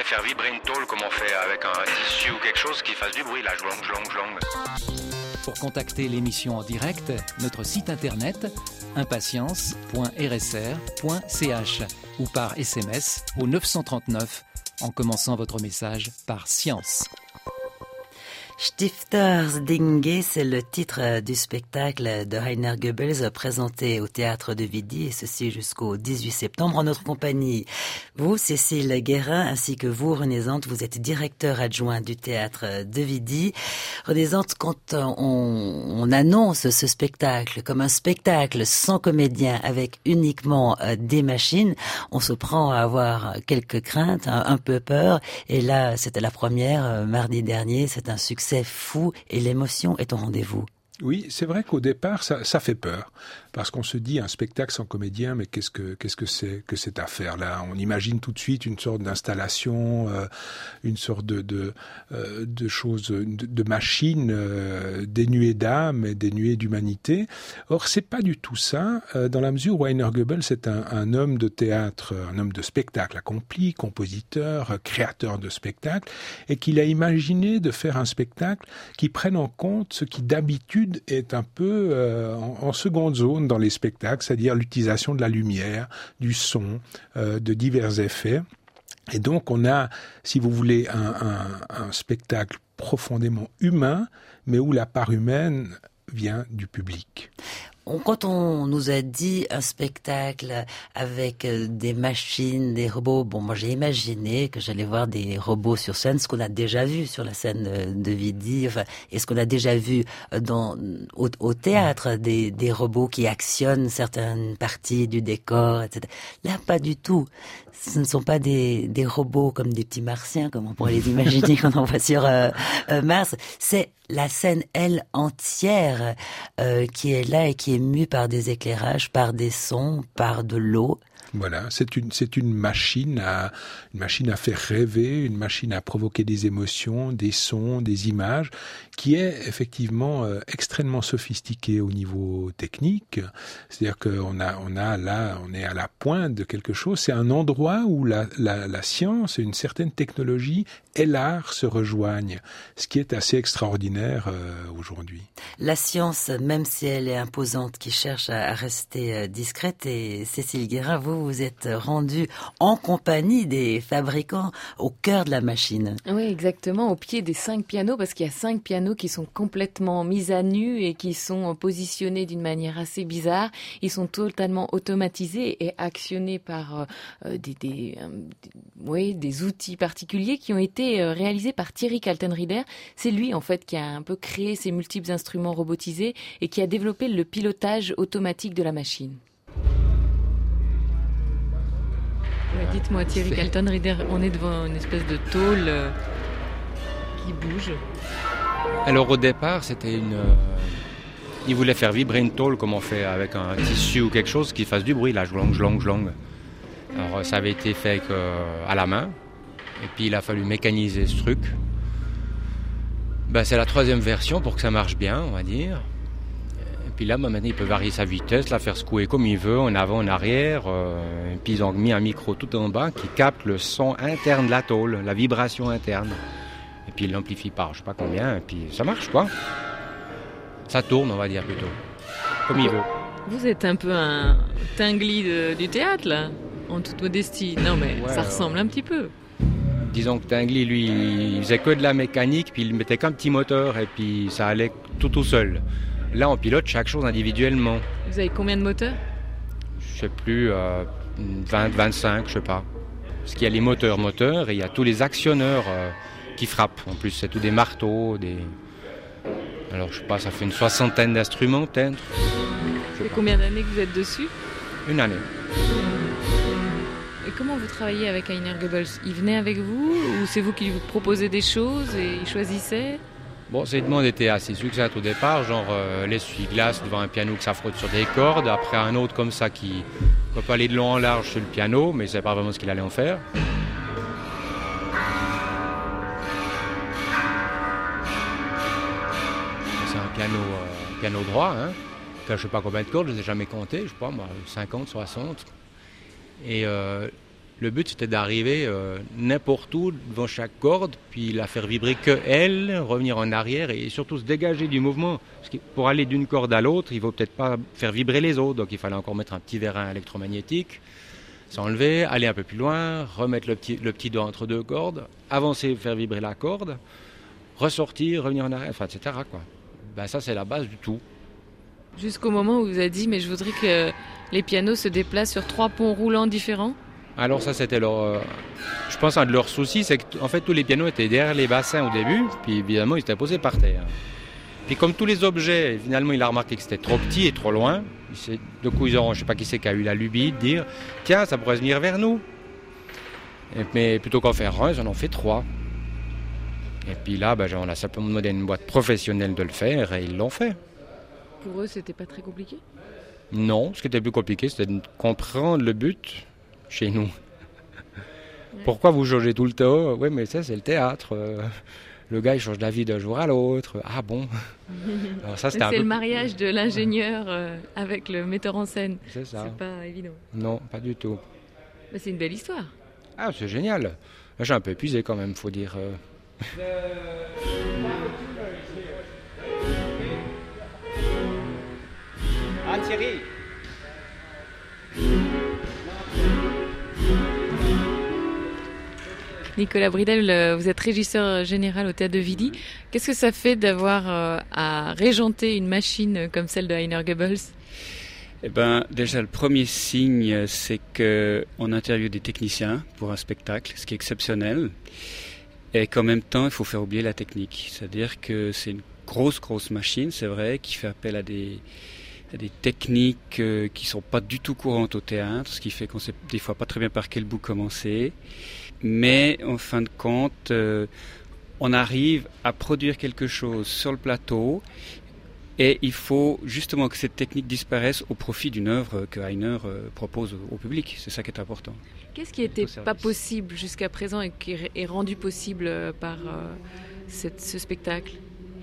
voulait faire vibrer une tôle comme on fait avec un tissu ou quelque chose qui fasse du bruit, là, jlong, jlong, jlong. Pour contacter l'émission en direct, notre site internet impatience.rsr.ch ou par SMS au 939 en commençant votre message par science. Stiftersdinge, c'est le titre du spectacle de Rainer Goebbels présenté au Théâtre de Vidi, et ceci jusqu'au 18 septembre en notre compagnie. Vous, Cécile Guérin, ainsi que vous, René Zante, vous êtes directeur adjoint du Théâtre de Vidi. René Zante, quand on annonce ce spectacle comme un spectacle sans comédien avec uniquement des machines, on se prend à avoir quelques craintes, un peu peur, et là, c'était la première, mardi dernier, c'est un succès fou et l'émotion est au rendez-vous. Oui, c'est vrai qu'au départ, ça fait peur. Parce qu'on se dit, un spectacle sans comédien, mais qu'est-ce que c'est que cette affaire-là? On imagine tout de suite une sorte d'installation, une sorte de choses, de machine dénuée d'âme et dénuée d'humanité. Or, c'est pas du tout ça, dans la mesure où Rainer Goebbels est un homme de théâtre, un homme de spectacle accompli, compositeur, créateur de spectacles, et qu'il a imaginé de faire un spectacle qui prenne en compte ce qui d'habitude est un peu en seconde zone dans les spectacles, c'est-à-dire l'utilisation de la lumière, du son, de divers effets. Et donc on a, si vous voulez, un spectacle profondément humain, mais où la part humaine vient du public. Quand on nous a dit un spectacle avec des machines, des robots, bon, moi j'ai imaginé que j'allais voir des robots sur scène, ce qu'on a déjà vu sur la scène de Vidi, enfin, et ce qu'on a déjà vu au théâtre, des robots qui actionnent certaines parties du décor, etc. Là, pas du tout. Ce ne sont pas des robots comme des petits martiens, comme on pourrait les imaginer quand on voit sur Mars. C'est la scène, elle, entière, qui est là et qui est mue par des éclairages, par des sons, par de l'eau. Voilà, c'est une machine à faire rêver, une machine à provoquer des émotions, des sons, des images, qui est effectivement extrêmement sophistiquée au niveau technique. C'est-à-dire qu'on on est à la pointe de quelque chose. C'est un endroit où la science et une certaine technologie et l'art se rejoignent, ce qui est assez extraordinaire aujourd'hui. La science, même si elle est imposante, qui cherche à rester discrète, et Cécile Guérin, vous êtes rendue en compagnie des fabricants au cœur de la machine. Oui, exactement, au pied des 5 pianos, parce qu'il y a 5 pianos qui sont complètement mis à nu et qui sont positionnés d'une manière assez bizarre. Ils sont totalement automatisés et actionnés par des outils particuliers qui ont été réalisés par Thierry Kaltenrieder. C'est lui, en fait, qui a un peu créé ces multiples instruments robotisés et qui a développé le pilotage automatique de la machine. Dites-moi, Thierry Kaltenrieder, on est devant une espèce de tôle qui bouge. Alors au départ, il voulait faire vibrer une tôle comme on fait avec un tissu ou quelque chose qui fasse du bruit, là, jlong, jlong, jlong. Alors ça avait été fait à la main, et puis il a fallu mécaniser ce truc. C'est la 3e version pour que ça marche bien, on va dire. Et puis là, maintenant, il peut varier sa vitesse, la faire secouer comme il veut, en avant, en arrière. Et puis ils ont mis un micro tout en bas qui capte le son interne de la tôle, la vibration interne. Et puis il l'amplifie par je sais pas combien, et puis ça marche, quoi. Ça tourne, on va dire, plutôt. Comme il veut. Vous êtes un peu un Tinguely du théâtre, là, en toute modestie. Non, mais ouais, ça ressemble un petit peu. Disons que Tinguely, lui, il faisait que de la mécanique, puis il mettait qu'un petit moteur, et puis ça allait tout seul. Là, on pilote chaque chose individuellement. Vous avez combien de moteurs? Je sais plus, 20, 25, je sais pas. Parce qu'il y a les moteurs, et il y a tous les actionneurs qui frappent. En plus, c'est tous des marteaux, Alors, je sais pas, ça fait une 60aine d'instruments, peut-être. Ça fait combien d'années que vous êtes dessus? 1 année. Et comment vous travaillez avec Rainer Goebbels? Il venait avec vous, ou c'est vous qui lui proposez des choses et il choisissait? Bon, ces demandes étaient assez succinctes au départ, genre l'essuie-glace devant un piano que ça frotte sur des cordes, après un autre comme ça qui ne peut pas aller de long en large sur le piano, mais c'est pas vraiment ce qu'il allait en faire. C'est un piano droit, hein. Je ne sais pas combien de cordes, je ne les ai jamais comptées, je sais pas, moi, 50, 60. Et Le but, c'était d'arriver n'importe où, devant chaque corde, puis la faire vibrer que elle, revenir en arrière et surtout se dégager du mouvement. Parce que pour aller d'une corde à l'autre, il ne faut peut-être pas faire vibrer les autres. Donc il fallait encore mettre un petit vérin électromagnétique, s'enlever, aller un peu plus loin, remettre le petit doigt entre deux cordes, avancer, faire vibrer la corde, ressortir, revenir en arrière, enfin, etc. quoi. Ben, ça, c'est la base du tout. Jusqu'au moment où vous avez dit, mais je voudrais que les pianos se déplacent sur 3 ponts roulants différents. Alors ça, c'était je pense un de leurs soucis, c'est qu'en fait tous les pianos étaient derrière les bassins au début, puis évidemment ils étaient posés par terre. Puis comme tous les objets, finalement il a remarqué que c'était trop petit et trop loin. Du coup je ne sais pas qui c'est qui a eu la lubie de dire, tiens ça pourrait venir vers nous. Mais plutôt qu'en faire un, ils en ont fait 3. Et puis là, on a simplement demandé à une boîte professionnelle de le faire et ils l'ont fait. Pour eux, c'était pas très compliqué ? Non, ce qui était plus compliqué, c'était de comprendre le but chez nous. Pourquoi vous changez tout le temps ? Oui, mais ça, c'est le théâtre. Le gars, il change d'avis d'un jour à l'autre. Ah bon ? Alors ça, c'est le mariage de l'ingénieur avec le metteur en scène. C'est ça. C'est pas évident. Non, pas du tout. Mais c'est une belle histoire. Ah, c'est génial. Là, j'ai un peu épuisé quand même, faut dire. Ah, Thierry. Nicolas Bridel, vous êtes régisseur général au Théâtre de Willy. Qu'est-ce que ça fait d'avoir à régenter une machine comme celle de Heiner Goebbels ? Eh ben, déjà, le premier signe, c'est qu'on interviewe des techniciens pour un spectacle, ce qui est exceptionnel. Et qu'en même temps, il faut faire oublier la technique. C'est-à-dire que c'est une grosse machine, c'est vrai, qui fait appel à des techniques qui sont pas du tout courantes au théâtre, ce qui fait qu'on sait des fois pas très bien par quel bout commencer. Mais en fin de compte, on arrive à produire quelque chose sur le plateau et il faut justement que cette technique disparaisse au profit d'une œuvre que Heiner propose au public. C'est ça qui est important. Qu'est-ce qui n'était pas possible jusqu'à présent et qui est rendu possible par ce spectacle ?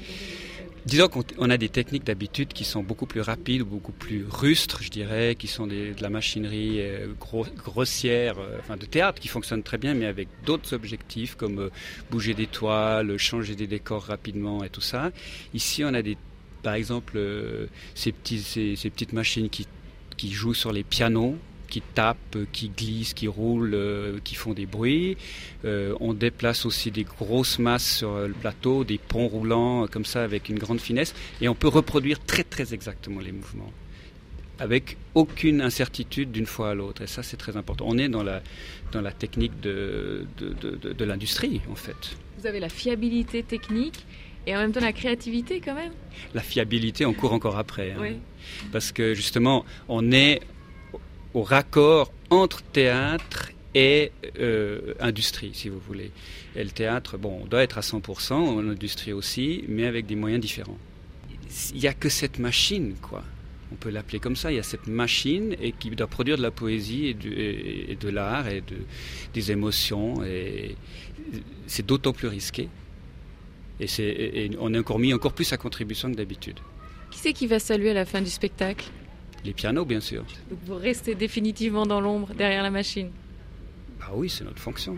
Disons qu'on a des techniques d'habitude qui sont beaucoup plus rapides, beaucoup plus rustres, je dirais, qui sont de la machinerie grossière, de théâtre, qui fonctionne très bien, mais avec d'autres objectifs comme bouger des toiles, changer des décors rapidement et tout ça. Ici, on a par exemple ces petites machines qui jouent sur les pianos, qui tapent, qui glissent, qui roulent, qui font des bruits. On déplace aussi des grosses masses sur le plateau, des ponts roulants comme ça avec une grande finesse. Et on peut reproduire très très exactement les mouvements, avec aucune incertitude d'une fois à l'autre. Et ça, c'est très important. On est dans la technique de l'industrie, en fait. Vous avez la fiabilité technique et en même temps la créativité quand même. La fiabilité, on court encore après. Oui. Parce que justement, on est au raccord entre théâtre et industrie, si vous voulez. Et le théâtre, on doit être à 100%, en industrie aussi, mais avec des moyens différents. Il n'y a que cette machine, quoi. On peut l'appeler comme ça. Il y a cette machine et qui doit produire de la poésie et de l'art et des émotions. Et c'est d'autant plus risqué. Et on est mis encore plus à contribution que d'habitude. Qui c'est qui va saluer à la fin du spectacle ? Les pianos, bien sûr. Donc vous restez définitivement dans l'ombre, derrière la machine. Ah oui, c'est notre fonction.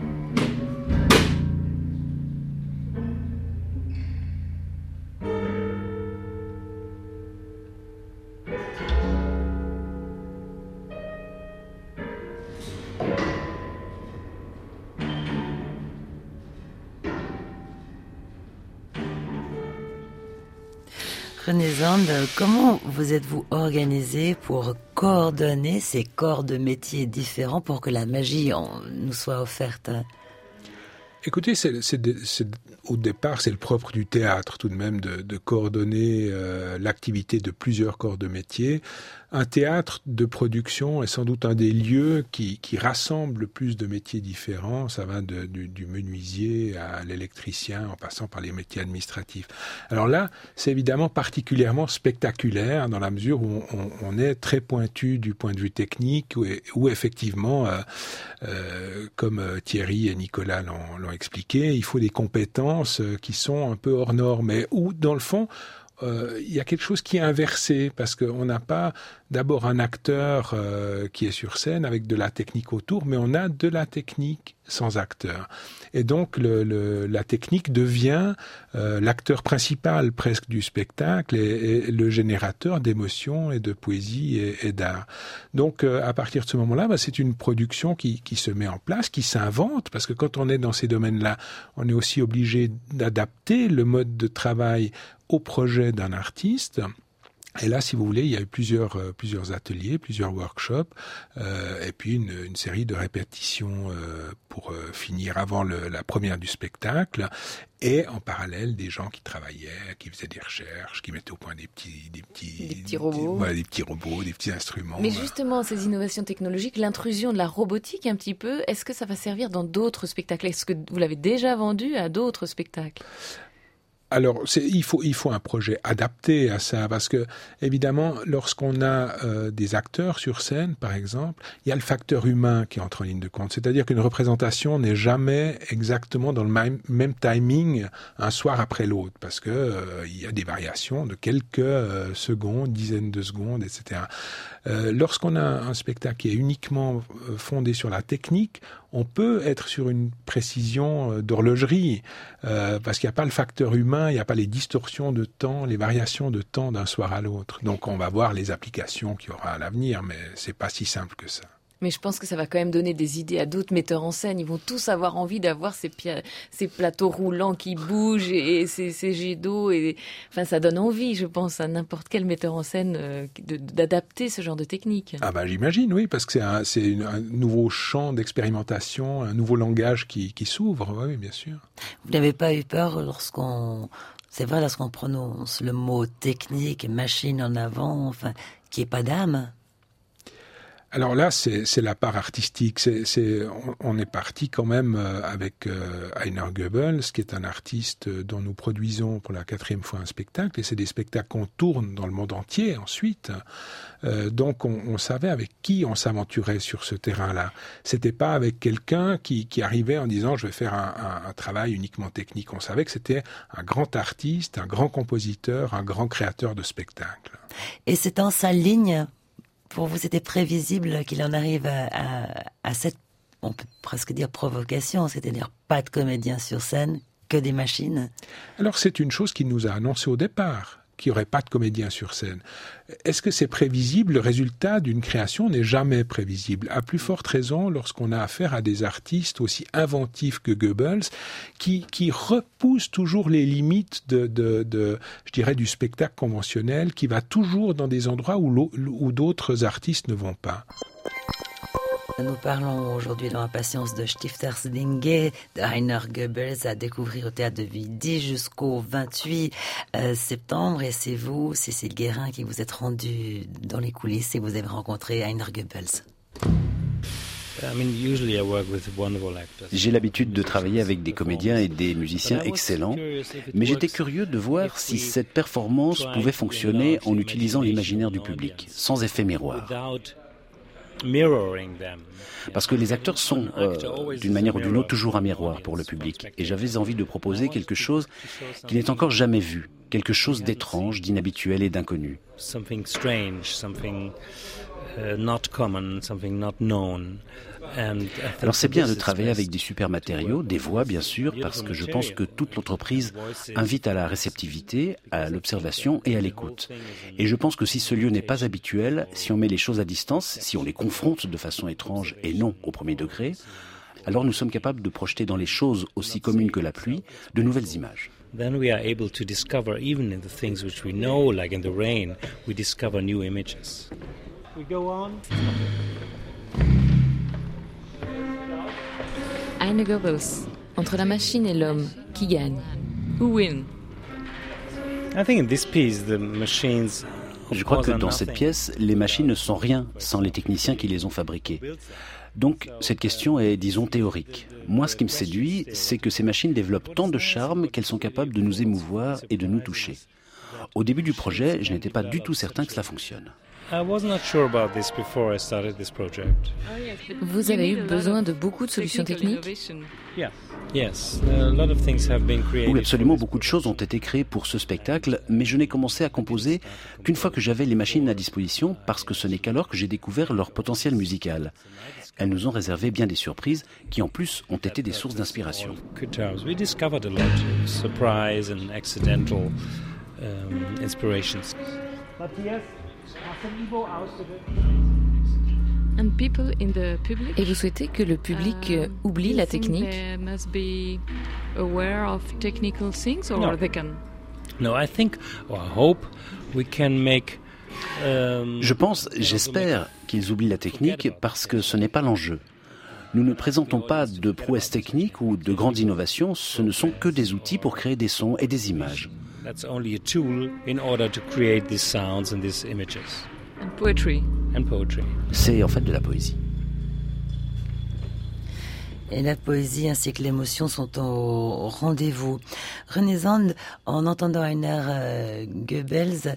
René Zand, comment vous êtes-vous organisé pour coordonner ces corps de métiers différents pour que la magie nous soit offerte ? Écoutez, au départ, c'est le propre du théâtre tout de même de coordonner l'activité de plusieurs corps de métier. Un théâtre de production est sans doute un des lieux qui rassemble le plus de métiers différents. Ça va du menuisier à l'électricien en passant par les métiers administratifs. Alors là, c'est évidemment particulièrement spectaculaire dans la mesure où on est très pointu du point de vue technique où effectivement, comme Thierry et Nicolas l'ont expliqué, il faut des compétences qui sont un peu hors normes, mais où dans le fond, il y a quelque chose qui est inversé parce qu'on n'a pas d'abord un acteur qui est sur scène avec de la technique autour, mais on a de la technique sans acteur. Et donc la technique devient l'acteur principal presque du spectacle et le générateur d'émotions et de poésie et d'art. Donc à partir de ce moment-là, c'est une production qui se met en place, qui s'invente, parce que quand on est dans ces domaines-là, on est aussi obligé d'adapter le mode de travail au projet d'un artiste. Et là, si vous voulez, il y a eu plusieurs ateliers, plusieurs workshops, et puis une série de répétitions pour finir avant la première du spectacle. Et en parallèle, des gens qui travaillaient, qui faisaient des recherches, qui mettaient au point des petits robots, des petits robots, des petits instruments. Mais justement, ces innovations technologiques, l'intrusion de la robotique un petit peu, est-ce que ça va servir dans d'autres spectacles? Est-ce que vous l'avez déjà vendu à d'autres spectacles? Alors, il faut un projet adapté à ça, parce que évidemment, lorsqu'on a des acteurs sur scène, par exemple, il y a le facteur humain qui entre en ligne de compte. C'est-à-dire qu'une représentation n'est jamais exactement dans le même timing un soir après l'autre, parce que il y a des variations de quelques secondes, dizaines de secondes, etc. Lorsqu'on a un spectacle qui est uniquement fondé sur la technique, on peut être sur une précision d'horlogerie, parce qu'il n'y a pas le facteur humain, il n'y a pas les distorsions de temps, les variations de temps d'un soir à l'autre. Donc on va voir les applications qu'il y aura à l'avenir, mais c'est pas si simple que ça. Mais je pense que ça va quand même donner des idées à d'autres metteurs en scène. Ils vont tous avoir envie d'avoir ces plateaux roulants qui bougent et ces jets d'eau. Enfin, ça donne envie, je pense, à n'importe quel metteur en scène d'adapter ce genre de technique. Ah j'imagine, oui, parce que c'est un nouveau champ d'expérimentation, un nouveau langage qui s'ouvre, oui, bien sûr. Vous n'avez pas eu peur lorsqu'on prononce le mot technique, machine en avant, enfin, qu'il n'y ait pas d'âme? Alors là, c'est la part artistique. On est parti quand même avec Heiner Goebbels, qui est un artiste dont nous produisons pour la 4e fois un spectacle, et c'est des spectacles qu'on tourne dans le monde entier ensuite. Donc on savait avec qui on s'aventurait sur ce terrain-là. C'était pas avec quelqu'un qui arrivait en disant je vais faire un travail uniquement technique. On savait que c'était un grand artiste, un grand compositeur, un grand créateur de spectacles. Et c'est en sa ligne. Pour vous, c'était prévisible qu'il en arrive à cette, on peut presque dire provocation, c'est-à-dire pas de comédiens sur scène, que des machines? Alors c'est une chose qu'il nous a annoncé au départ, qu'il n'y aurait pas de comédiens sur scène. Est-ce que c'est prévisible? Le résultat d'une création n'est jamais prévisible. À plus forte raison lorsqu'on a affaire à des artistes aussi inventifs que Goebbels, qui repoussent toujours les limites je dirais, du spectacle conventionnel, qui va toujours dans des endroits où d'autres artistes ne vont pas. Nous parlons aujourd'hui dans Impatience de Stiftersdinge, de Heiner Goebbels, à découvrir au Théâtre de Vidi jusqu'au 28 septembre. Et c'est vous, Cécile Guérin, qui vous êtes rendue dans les coulisses et vous avez rencontré Heiner Goebbels. J'ai l'habitude de travailler avec des comédiens et des musiciens excellents, mais j'étais curieux de voir si cette performance pouvait fonctionner en utilisant l'imaginaire du public, sans effet miroir. Parce que les acteurs sont, d'une manière ou d'une autre, toujours un miroir pour le public. Et j'avais envie de proposer quelque chose qui n'est encore jamais vu, quelque chose d'étrange, d'inhabituel et d'inconnu. Alors c'est bien de travailler avec des super matériaux, des voix bien sûr, parce que je pense que toute l'entreprise invite à la réceptivité, à l'observation et à l'écoute. Et je pense que si ce lieu n'est pas habituel, si on met les choses à distance, si on les confronte de façon étrange et non au premier degré, alors nous sommes capables de projeter dans les choses aussi communes que la pluie de nouvelles images. Then we are able to discover, even in the things which we know, like in the rain, we discover new images. We go on. Heiner Goebbels, entre la machine et l'homme, qui gagne? Who win? I think in this piece, the machines. Je crois que dans cette pièce, les machines ne sont rien sans les techniciens qui les ont fabriquées. Donc, cette question est, disons, théorique. Moi, ce qui me séduit, c'est que ces machines développent tant de charme qu'elles sont capables de nous émouvoir et de nous toucher. Au début du projet, je n'étais pas du tout certain que cela fonctionne. Vous avez eu besoin de beaucoup de solutions techniques? Oui, absolument, beaucoup de choses ont été créées pour ce spectacle, mais je n'ai commencé à composer qu'une fois que j'avais les machines à disposition, parce que ce n'est qu'alors que j'ai découvert leur potentiel musical. Elles nous ont réservé bien des surprises qui en plus ont été des sources d'inspiration. Et vous souhaitez que le public oublie la technique? Je pense, j'espère qu'ils oublient la technique parce que ce n'est pas l'enjeu. Nous ne présentons pas de prouesses techniques ou de grandes innovations, ce ne sont que des outils pour créer des sons et des images. C'est en fait de la poésie. Et la poésie ainsi que l'émotion sont au rendez-vous. René Zand, en entendant Heiner Goebbels,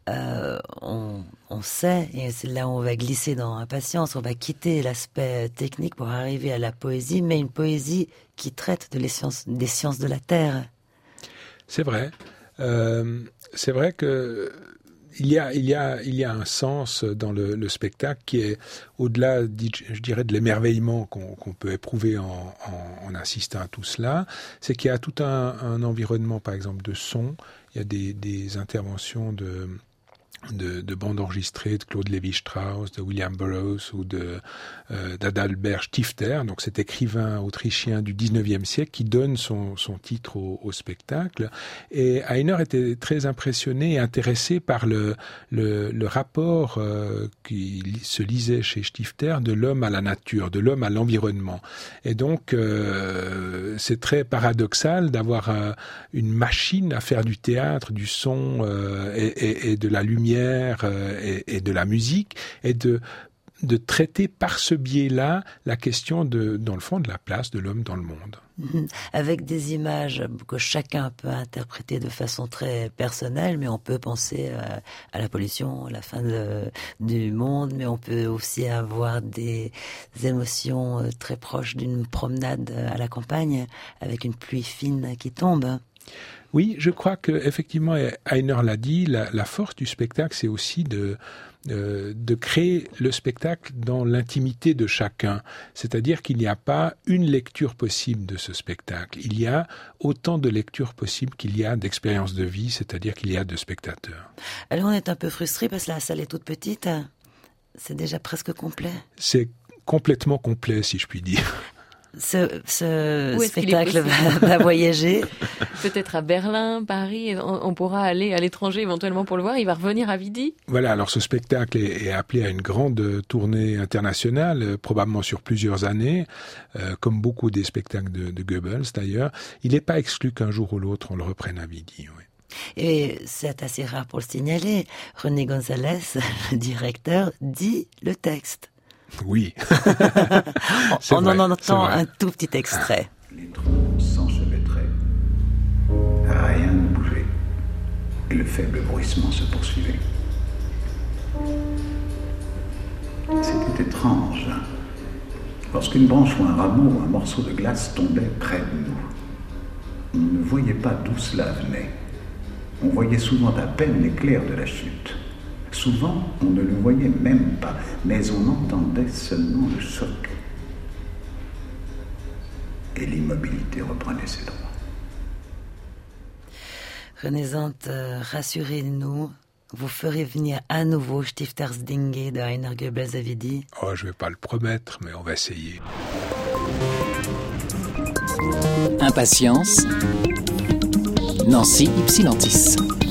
on sait, et c'est là où on va glisser dans Impatience, on va quitter l'aspect technique pour arriver à la poésie, mais une poésie qui traite des sciences de la Terre. C'est vrai. C'est vrai que il y a un sens dans le spectacle qui est au-delà, je dirais, de l'émerveillement qu'on peut éprouver en assistant à tout cela. C'est qu'il y a tout un environnement, par exemple, de son. Il y a des interventions de bandes enregistrées de Claude Lévi-Strauss, de William Burroughs ou d'Adalbert Stifter, donc cet écrivain autrichien du 19e siècle qui donne son titre au spectacle. Et Heiner était très impressionné et intéressé par le rapport qui se lisait chez Stifter de l'homme à la nature, de l'homme à l'environnement. Et donc, c'est très paradoxal d'avoir une machine à faire du théâtre, du son et de la lumière et de la musique, et de traiter par ce biais-là la question dans le fond, de la place de l'homme dans le monde. Avec des images que chacun peut interpréter de façon très personnelle, mais on peut penser à la pollution, à la fin du monde, mais on peut aussi avoir des émotions très proches d'une promenade à la campagne, avec une pluie fine qui tombe. Oui, je crois que effectivement, Heiner l'a dit, la force du spectacle, c'est aussi de créer le spectacle dans l'intimité de chacun. C'est-à-dire qu'il n'y a pas une lecture possible de ce spectacle. Il y a autant de lectures possibles qu'il y a d'expériences de vie, c'est-à-dire qu'il y a de spectateurs. Alors on est un peu frustré parce que la salle est toute petite. C'est déjà presque complet. C'est complètement complet, si je puis dire. Ce spectacle va voyager. Peut-être à Berlin, Paris, on pourra aller à l'étranger éventuellement pour le voir. Il va revenir à Vidi. Voilà, alors ce spectacle est appelé à une grande tournée internationale, probablement sur plusieurs années, comme beaucoup des spectacles de Goebbels d'ailleurs. Il n'est pas exclu qu'un jour ou l'autre on le reprenne à Vidi, oui. Et c'est assez rare pour le signaler. René Gonzalez, le directeur, dit le texte. Oui. On en entend un tout petit extrait. Les troncs s'enchevêtraient. Rien ne bougeait. Et le faible bruissement se poursuivait. C'était étrange. Lorsqu'une branche ou un rameau ou un morceau de glace tombait près de nous, on ne voyait pas d'où cela venait. On voyait souvent à peine l'éclair de la chute. Souvent, on ne le voyait même pas, mais on entendait seulement le choc. Et l'immobilité reprenait ses droits. René Zand, rassurez-nous, vous ferez venir à nouveau Stiftersdinge de Heiner Goebbels à Vidi? Oh, je ne vais pas le promettre, mais on va essayer. Impatience, Nancy Ypsilantis.